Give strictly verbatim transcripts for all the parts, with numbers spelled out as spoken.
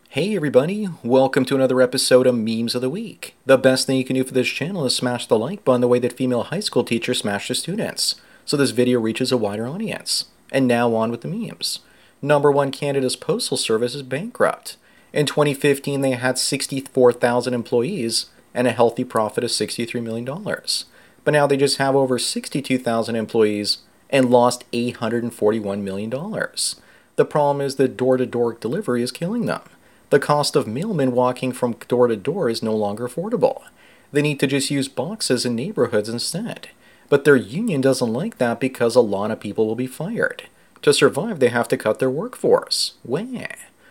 Hey everybody, welcome to another episode of Memes of the Week. The best thing you can do for this channel is smash the like button the way that female high school teachers smash their students, so this video reaches a wider audience. And now on with the memes. Number one, Canada's Postal Service is bankrupt. In twenty fifteen, they had sixty-four thousand employees and a healthy profit of sixty-three million dollars. But now they just have over sixty-two thousand employees and lost eight hundred forty-one million dollars. The problem is that door-to-door delivery is killing them. The cost of mailmen walking from door to door is no longer affordable. They need to just use boxes in neighborhoods instead. But their union doesn't like that because a lot of people will be fired. To survive, they have to cut their workforce. Wah.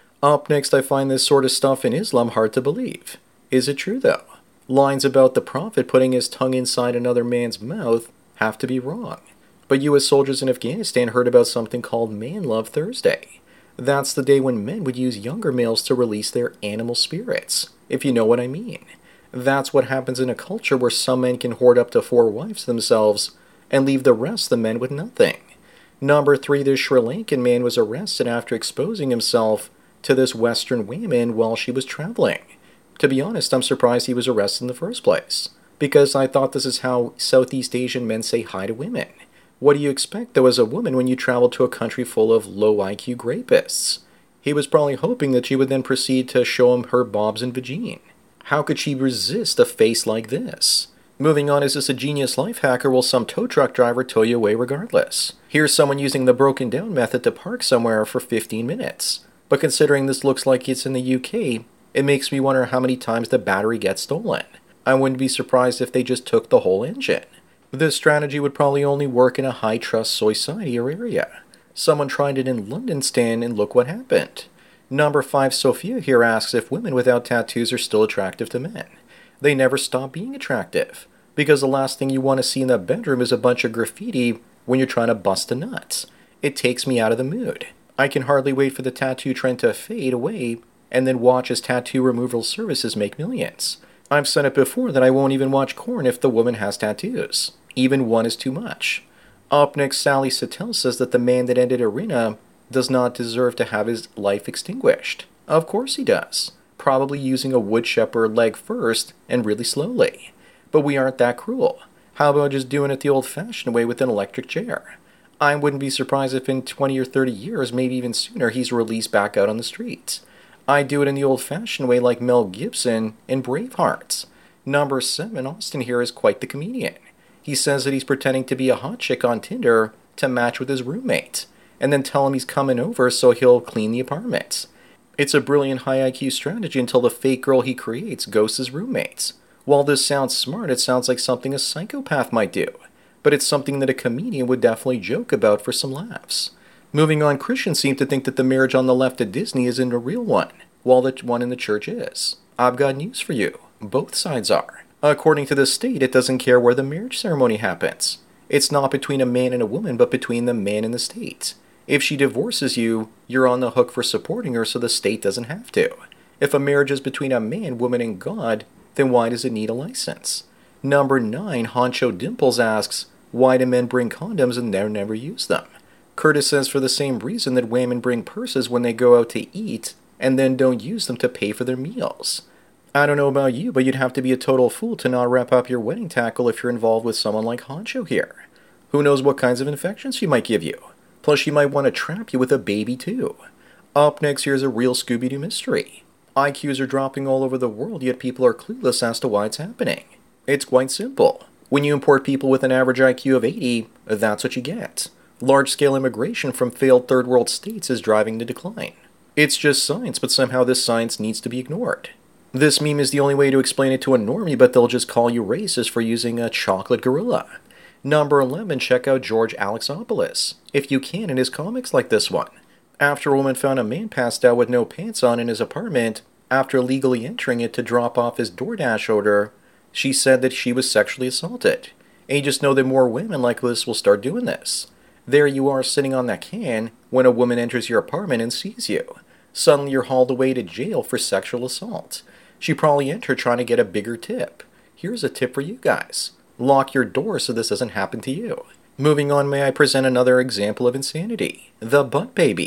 Up next, I find this sort of stuff in Islam hard to believe. Is it true though? Lines about the Prophet putting his tongue inside another man's mouth have to be wrong. But U S soldiers in Afghanistan heard about something called Man Love Thursday. That's the day when men would use younger males to release their animal spirits, if you know what I mean. That's what happens in a culture where some men can hoard up to four wives themselves and leave the rest of the men with nothing. Number three, this Sri Lankan man was arrested after exposing himself to this Western woman while she was traveling. To be honest, I'm surprised he was arrested in the first place, because I thought this is how Southeast Asian men say hi to women. What do you expect, though, as a woman when you travel to a country full of low I Q rapists? He was probably hoping that she would then proceed to show him her bobs and vagine. How could she resist a face like this? Moving on, is this a genius life hack, or will some tow truck driver tow you away regardless? Here's someone using the broken down method to park somewhere for fifteen minutes. But considering this looks like it's in the U K, it makes me wonder how many times the battery gets stolen. I wouldn't be surprised if they just took the whole engine. This strategy would probably only work in a high-trust society or area. Someone tried it in London, Stan, and look what happened. Number five, Sophia here asks if women without tattoos are still attractive to men. They never stop being attractive, because the last thing you want to see in the bedroom is a bunch of graffiti when you're trying to bust a nut. It takes me out of the mood. I can hardly wait for the tattoo trend to fade away and then watch as tattoo removal services make millions. I've said it before that I won't even watch porn if the woman has tattoos. Even one is too much. Up next, Sally Satel says that the man that ended Irina does not deserve to have his life extinguished. Of course he does. Probably using a wood chipper leg first and really slowly. But we aren't that cruel. How about just doing it the old-fashioned way with an electric chair? I wouldn't be surprised if in twenty or thirty years, maybe even sooner, he's released back out on the streets. I'd do it in the old-fashioned way like Mel Gibson in Braveheart. Number seven, Austin here is quite the comedian. He says that he's pretending to be a hot chick on Tinder to match with his roommate, and then tell him he's coming over so he'll clean the apartment. It's a brilliant high I Q strategy until the fake girl he creates ghosts his roommates. While this sounds smart, it sounds like something a psychopath might do, but it's something that a comedian would definitely joke about for some laughs. Moving on, Christians seem to think that the marriage on the left at Disney isn't a real one, while the one in the church is. I've got news for you. Both sides are. According to the state, it doesn't care where the marriage ceremony happens. It's not between a man and a woman, but between the man and the state. If she divorces you, you're on the hook for supporting her so the state doesn't have to. If a marriage is between a man, woman, and God, then why does it need a license? Number nine, Honcho Dimples asks, why do men bring condoms and they never use them? Curtis says for the same reason that women bring purses when they go out to eat and then don't use them to pay for their meals. I don't know about you, but you'd have to be a total fool to not wrap up your wedding tackle if you're involved with someone like Honcho here. Who knows what kinds of infections she might give you. Plus, she might want to trap you with a baby, too. Up next, here's a real Scooby-Doo mystery. I Qs are dropping all over the world, yet people are clueless as to why it's happening. It's quite simple. When you import people with an average I Q of eighty, that's what you get. Large-scale immigration from failed third-world states is driving the decline. It's just science, but somehow this science needs to be ignored. This meme is the only way to explain it to a normie, but they'll just call you racist for using a chocolate gorilla. Number eleven, check out George Alexopoulos, if you can, in his comics like this one. After a woman found a man passed out with no pants on in his apartment, after illegally entering it to drop off his DoorDash order, she said that she was sexually assaulted. And you just know that more women like this will start doing this. There you are sitting on that can when a woman enters your apartment and sees you. Suddenly you're hauled away to jail for sexual assault. She probably entered trying to get a bigger tip. Here's a tip for you guys. Lock your door so this doesn't happen to you. Moving on, may I present another example of insanity? The butt baby.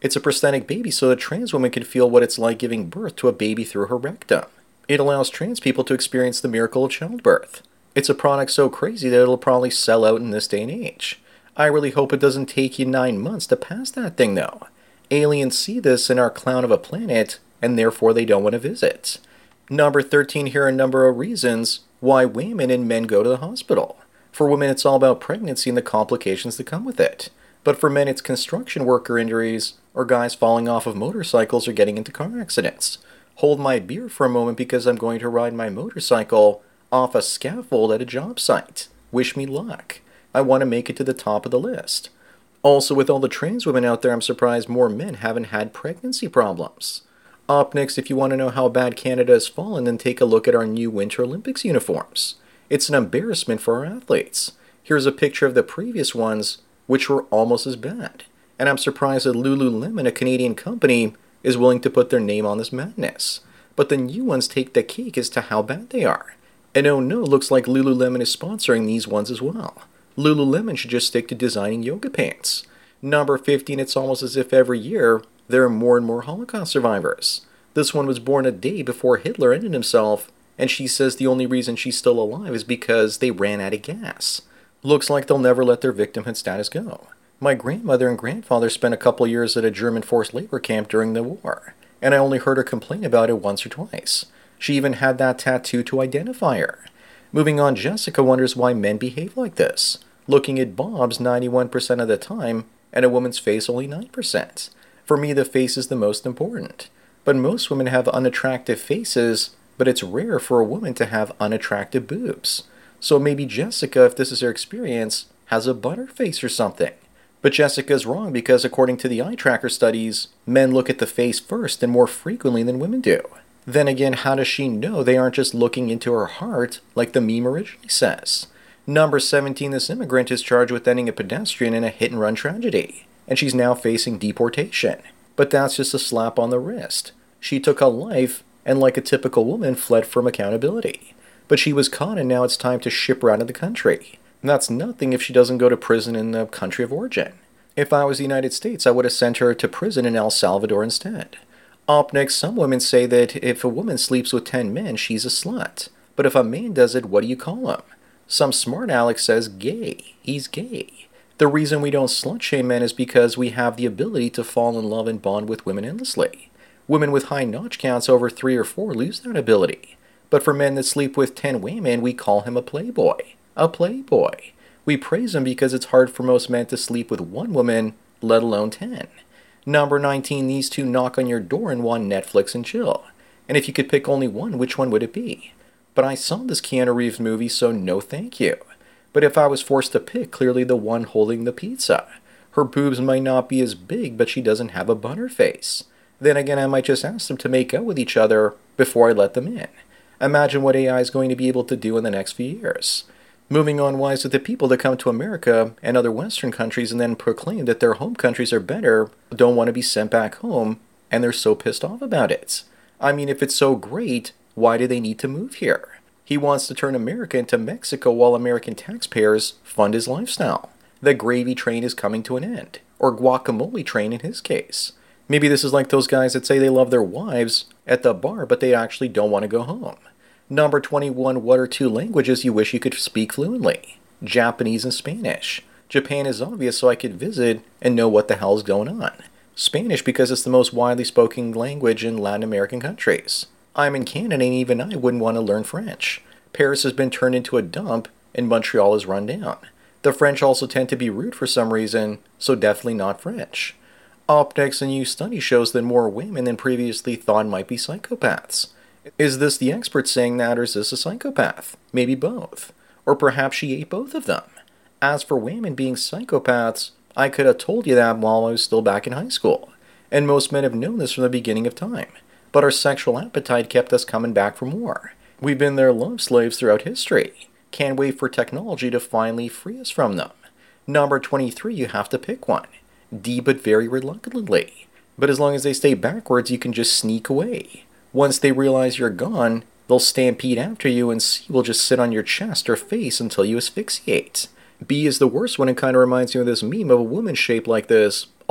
It's a prosthetic baby so that trans women can feel what it's like giving birth to a baby through her rectum. It allows trans people to experience the miracle of childbirth. It's a product so crazy that it'll probably sell out in this day and age. I really hope it doesn't take you nine months to pass that thing though. Aliens see this in our clown of a planet, and therefore they don't want to visit. Number thirteen, here are a number of reasons why women and men go to the hospital. For women, it's all about pregnancy and the complications that come with it. But for men, it's construction worker injuries, or guys falling off of motorcycles or getting into car accidents. Hold my beer for a moment because I'm going to ride my motorcycle off a scaffold at a job site. Wish me luck. I want to make it to the top of the list. Also, with all the trans women out there, I'm surprised more men haven't had pregnancy problems. Up next, if you want to know how bad Canada has fallen, then take a look at our new Winter Olympics uniforms. It's an embarrassment for our athletes. Here's a picture of the previous ones, which were almost as bad. And I'm surprised that Lululemon, a Canadian company, is willing to put their name on this madness. But the new ones take the cake as to how bad they are. And oh no, looks like Lululemon is sponsoring these ones as well. Lululemon should just stick to designing yoga pants. Number fifteen, it's almost as if every year there are more and more Holocaust survivors. This one was born a day before Hitler ended himself, and she says the only reason she's still alive is because they ran out of gas. Looks like they'll never let their victimhood status go. My grandmother and grandfather spent a couple years at a German forced labor camp during the war, and I only heard her complain about it once or twice. She even had that tattoo to identify her. Moving on, Jessica wonders why men behave like this, looking at Bob's ninety-one percent of the time and a woman's face only nine percent. For me, the face is the most important. But most women have unattractive faces, but it's rare for a woman to have unattractive boobs. So maybe Jessica, if this is her experience, has a butter face or something. But Jessica's wrong because according to the eye tracker studies, men look at the face first and more frequently than women do. Then again, how does she know they aren't just looking into her heart like the meme originally says? Number seventeen, this immigrant is charged with ending a pedestrian in a hit-and-run tragedy, and she's now facing deportation. But that's just a slap on the wrist. She took a life and, like a typical woman, fled from accountability. But she was caught and now it's time to ship her out of the country. And that's nothing if she doesn't go to prison in the country of origin. If I was the United States, I would have sent her to prison in El Salvador instead. Up next, some women say that if a woman sleeps with ten men, she's a slut. But if a man does it, what do you call him? Some smart Alex says gay. He's gay. The reason we don't slut-shame men is because we have the ability to fall in love and bond with women endlessly. Women with high notch counts over three or four lose that ability. But for men that sleep with ten women, we call him a playboy. A playboy. We praise him because it's hard for most men to sleep with one woman, let alone ten. Number nineteen, these two knock on your door and want Netflix and chill. And if you could pick only one, which one would it be? But I saw this Keanu Reeves movie, so no thank you. But if I was forced to pick, clearly the one holding the pizza. Her boobs might not be as big, but she doesn't have a butter face. Then again, I might just ask them to make out with each other before I let them in. Imagine what A I is going to be able to do in the next few years. Moving on, why is it that people that come to America and other Western countries and then proclaim that their home countries are better don't want to be sent back home, and they're so pissed off about it? I mean, if it's so great, why do they need to move here? He wants to turn America into Mexico while American taxpayers fund his lifestyle. The gravy train is coming to an end, or guacamole train in his case. Maybe this is like those guys that say they love their wives at the bar, but they actually don't want to go home. Number twenty-one, what are two languages you wish you could speak fluently? Japanese and Spanish. Japan is obvious, so I could visit and know what the hell's going on. Spanish because it's the most widely spoken language in Latin American countries. I'm in Canada and even I wouldn't want to learn French. Paris has been turned into a dump and Montreal is run down. The French also tend to be rude for some reason, so definitely not French. Up next, a new study shows that more women than previously thought might be psychopaths. Is this the expert saying that, or is this a psychopath? Maybe both. Or perhaps she ate both of them. As for women being psychopaths, I could have told you that while I was still back in high school. And most men have known this from the beginning of time. But our sexual appetite kept us coming back for more. We've been their love slaves throughout history. Can't wait for technology to finally free us from them. Number twenty-three, you have to pick one. D, but very reluctantly. But as long as they stay backwards, you can just sneak away. Once they realize you're gone, they'll stampede after you and C will just sit on your chest or face until you asphyxiate. B is the worst one and kind of reminds me of this meme of a woman shaped like this,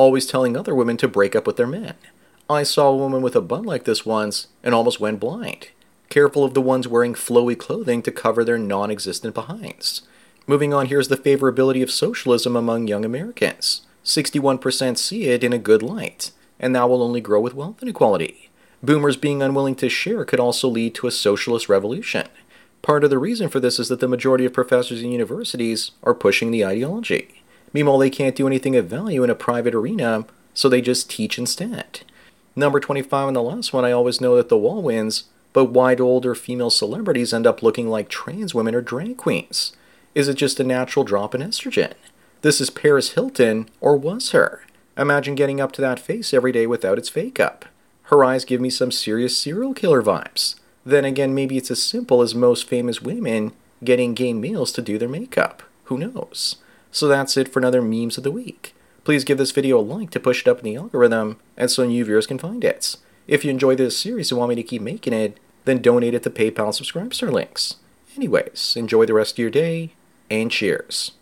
always telling other women to break up with their men. I saw a woman with a butt like this once and almost went blind. Careful of the ones wearing flowy clothing to cover their non-existent behinds. Moving on, here's the favorability of socialism among young Americans. sixty-one percent see it in a good light, and that will only grow with wealth inequality. Boomers being unwilling to share could also lead to a socialist revolution. Part of the reason for this is that the majority of professors in universities are pushing the ideology. Meanwhile, they can't do anything of value in a private arena, so they just teach instead. Number twenty-five on the last one, I always know that the wall wins, but why do older female celebrities end up looking like trans women or drag queens? Is it just a natural drop in estrogen? This is Paris Hilton, or was her. Imagine getting up to that face every day without its fake up. Her eyes give me some serious serial killer vibes. Then again, maybe it's as simple as most famous women getting gay males to do their makeup. Who knows? So that's it for another Memes of the Week. Please give this video a like to push it up in the algorithm, and so new viewers can find it. If you enjoy this series and want me to keep making it, then donate it to PayPal and Subscribestar links. Anyways, enjoy the rest of your day, and cheers.